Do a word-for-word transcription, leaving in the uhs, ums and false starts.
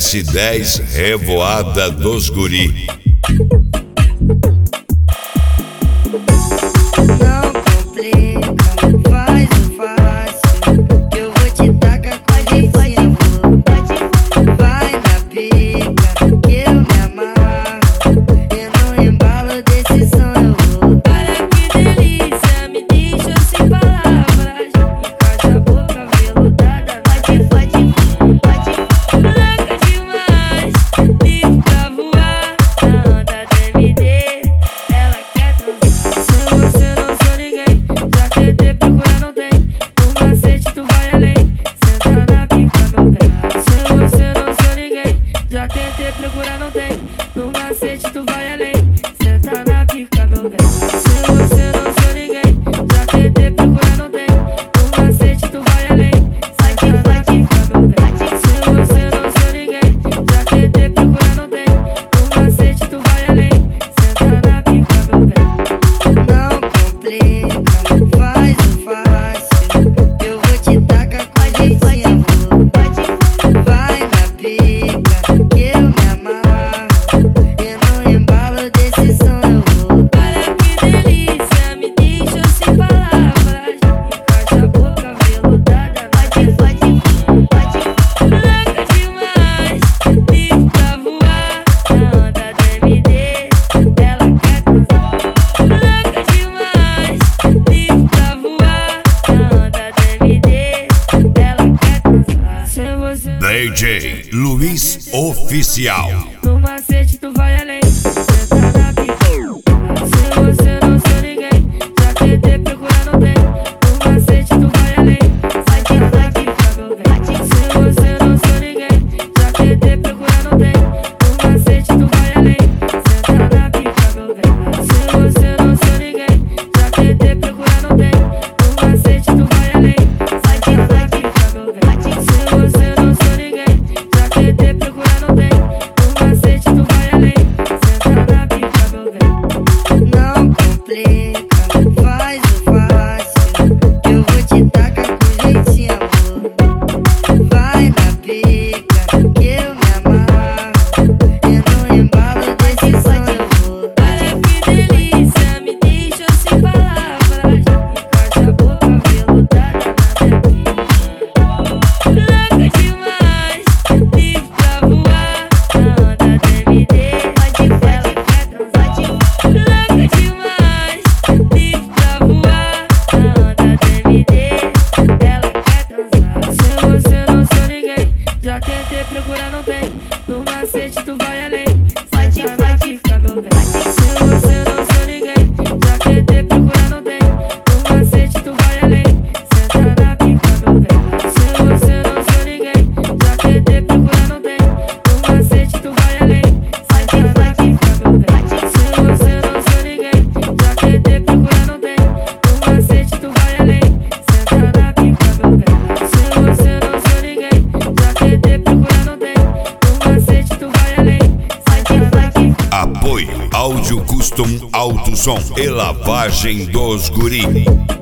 S dez Revoada dos Guri. Não complica, faz o fácil, que eu vou te tacar com a jeitinho. Vai na pica, que eu me amarro, e no embalo desse som eu vou. Olha que delícia, me deixa sem palavras, encaixa a boca veludada, pode, pode, pode. Louca demais, livre pra voar, na onda D M D, ela quer transar. Se você não sou ninguém, já tentei procurar, não tem. No macete tu vai além, senta na pica meu bem. Se você não sou ninguém, já tentei procurar, não tem. No macete tu vai além, senta na pica meu bem. Se você não sou ninguém, já tentei procurar, não tem. No macete tu vai além, senta na pica meu bem. Se você não sou ninguém, já tentei procurar, não tem. No macete tu vai além, senta na pica meu bem. Não complica, faz o fácil, que eu vou te tacar com a jeitinho. Vai na pica, que eu me amarro, e no embalo desse som eu vou. Olha que delícia, me deixa sem palavras, encaixa a boca veludada, pode, pode, pode. Louca demais, livre pra voar, na onda D M D, ela quer transar. Louca demais, livre pra voar, na onda D M D, ela quer transar. Sem você D J Luiz Oficial. no macete tu vai além, senta na pica. Se você não sou ninguém, já tentei procurar, não tem. No macete tu vai além, sai na pica meu bem. Se você não sou ninguém, já tentei procurar, não tem. No macete tu vai além, senta na pica meu bem. Se você não sou ninguém, já tentei procurar, não tem. No macete tu vai além, sai na pica meu bem. Se você não sou ninguém, já tentei procurar, não tem. No macete tu vai além, senta na pica meu bem. Não complica, faz o fácil, que eu vou te tacar com jeitinho. Vai na pica, que eu me amarro, e no embalo desse som eu vou. Olha que delícia, me deixa sem palavras, encaixa a boca veludada na minha pica. Louca demais, livre pra voar, na onda D M D, pode, ela quer transar. Louca demais, livre pra voar, na onda D M D, ela quer transar. Se você não sou ninguém, já tentei procurar, não tem. No macete tu vai além, senta na pica meu bem. Se você não sou ninguém, já tentei procurar, não tem. No macete tu vai além, senta na pica meu bem. Se você não sou ninguém, já tentei procurar, não tem. No macete tu vai além, senta na pica meu bem. Se você não sou ninguém, já tentei procurar, não tem. No macete tu vai além, senta na pica meu bem. Se você não sou ninguém, já tentei procurar, não tem. No macete tu vai além, senta na pica. Apoio Áudio Custom Alto Som e Lavagem dos Guri.